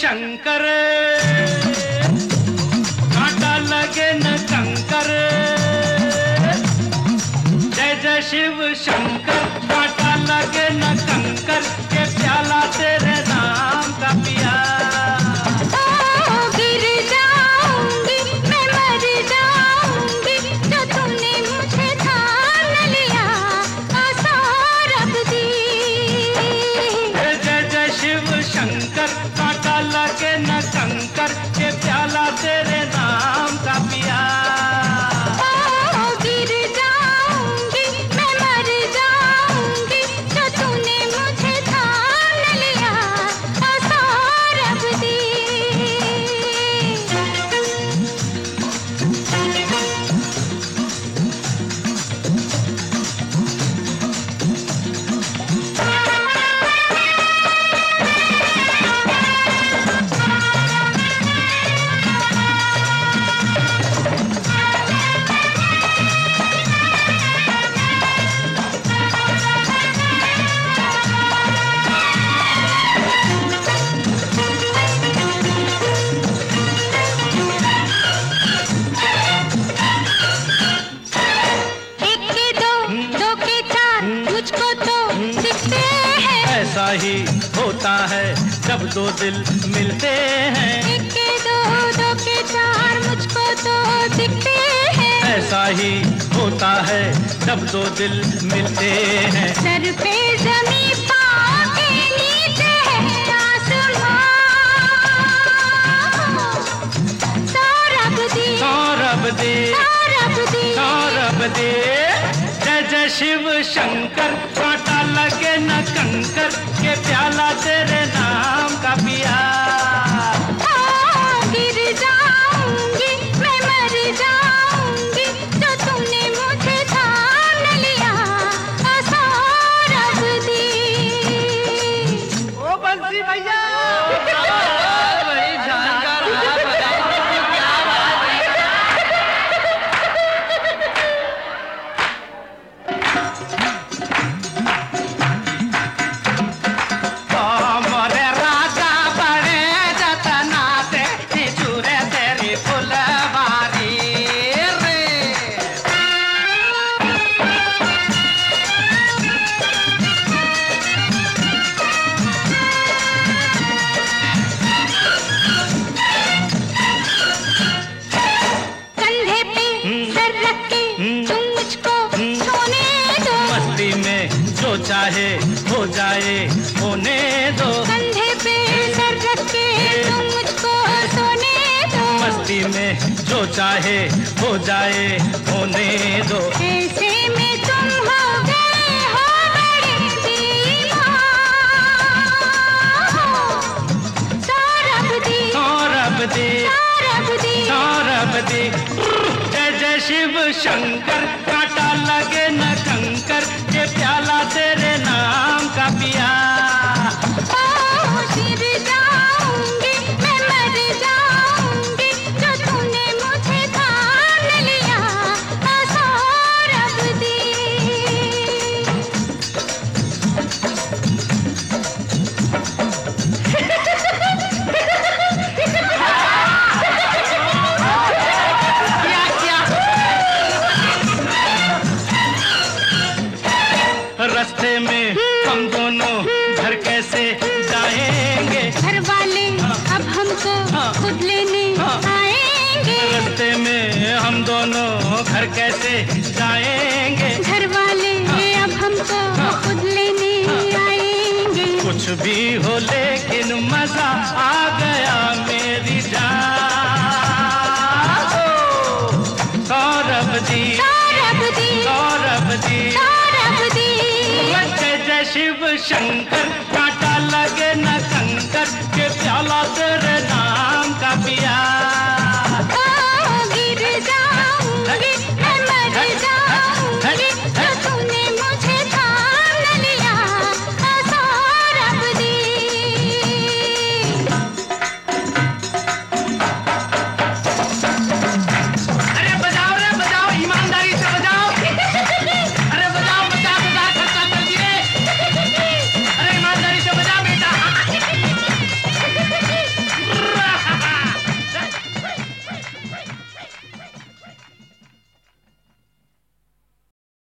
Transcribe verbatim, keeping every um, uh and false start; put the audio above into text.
शंकर, कांटा लगे न कंकर। जय जय शिव शंकर, कांटा लगे न कंकर, के प्याला तेरे नाम का पिया। कांटा लगे न कंकर, के प्याला तेरे नाम का पिया। ओ गिर जाऊंगी मैं, मर जाऊंगी, जो तूने मुझे थाम लिया सौरभ दी। ऐसा ही होता है जब दो दिल मिलते हैं। एक के दो, दो के चार, मुझको तो दिखते हैं। ऐसा ही होता है जब दो दिल मिलते हैं। सर पे ज़मीं, पाँव के नीचे है आसमां। सौरभ दी, सौरभ दी, सौरभ दी, सौरभ दी। जय जय शिव शंकर, कांटा लगे न कंकर, के प्याला तेरे नाम का पिया। ओ गिर जाऊंगी मैं, मर जाऊंगी, जो तूने मुझे थाम लिया सौरभ दी। ओ बंसी भैया, बड़ी जानकार आप बताइए क्या बात है। जो चाहे हो जाए होने दो, कंधे पे सर रख के तुम मुझको सोने दो। मस्ती में जो चाहे हो जाए होने दो। ऐसे में तुम हो गए हो बड़े दीवान। सौरभ दी, सौरभ दी, सौरभ दी, सौरभ दी। जय जय शिव शंकर, कांटा लगे न कंकर, के प्याला तेरे नाम का पिया। ओ गिर जाऊंगी मैं, मर जाऊंगी, जो तूने मुझे थाम लिया सौरभ दी। रास्ते में हम दोनों घर कैसे जाएंगे? घर वाले अब हमको खुद लेने आएंगे। रास्ते में हम दोनों घर कैसे जाएंगे? घर वाले अब हमको खुद लेने आएंगे। कुछ भी हो लेकिन मजा आ गया मेरी जान। सौरभ दी, सौरभ दी, सौरभ दी, सौरभ दी। जय जय शिव शंकर।